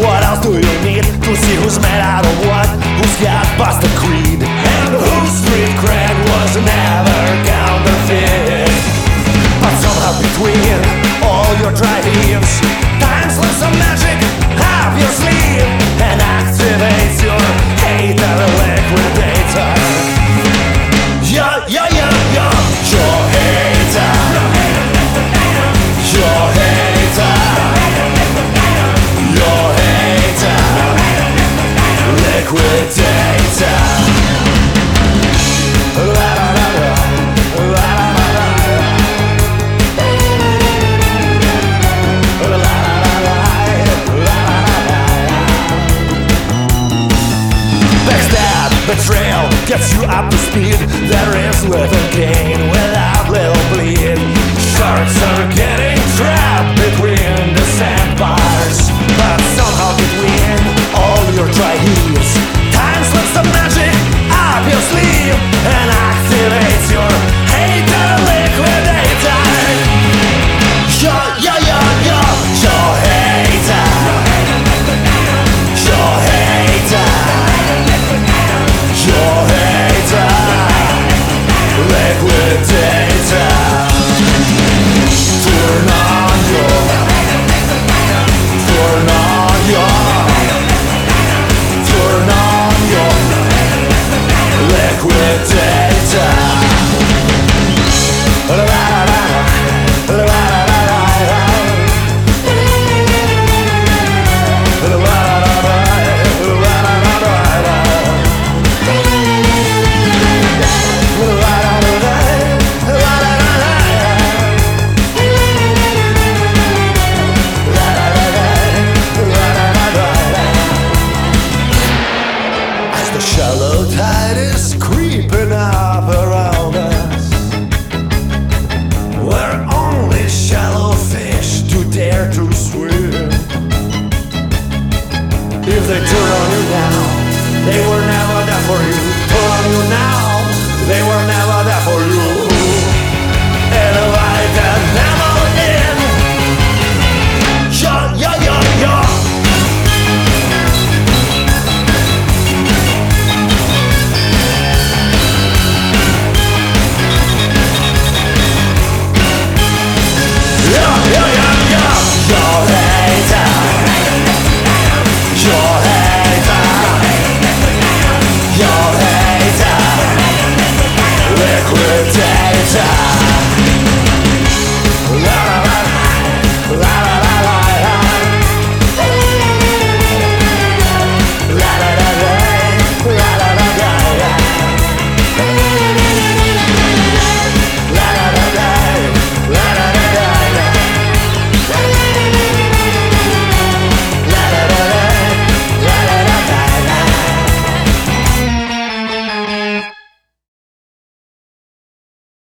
What else do you need to see who's made out of what? Who's got busted creed? And whose street cred was never counterfeit? But somehow between all your drive-ins, time slips some magic up your sleeve and activates your hater liquidator. Yeah, yeah, yeah, yeah. Your hater. Your hater. Your hater. Liquidator. Betrayal gets you up to speed. There is little gain without little bleed. Sharks are getting trapped between the sandbars, but somehow between all your dry heaves, time slips the magic up your sleeve and activates your hater liquidator. Your hater. Your hater. Your hater, liquidator. Turn on your, turn on your, turn on your liquidator. The shallow tide is creeping up around us, where only shallow fish do dare to swim. If they turn on you now, they were never there for you. Turn on you now, they were never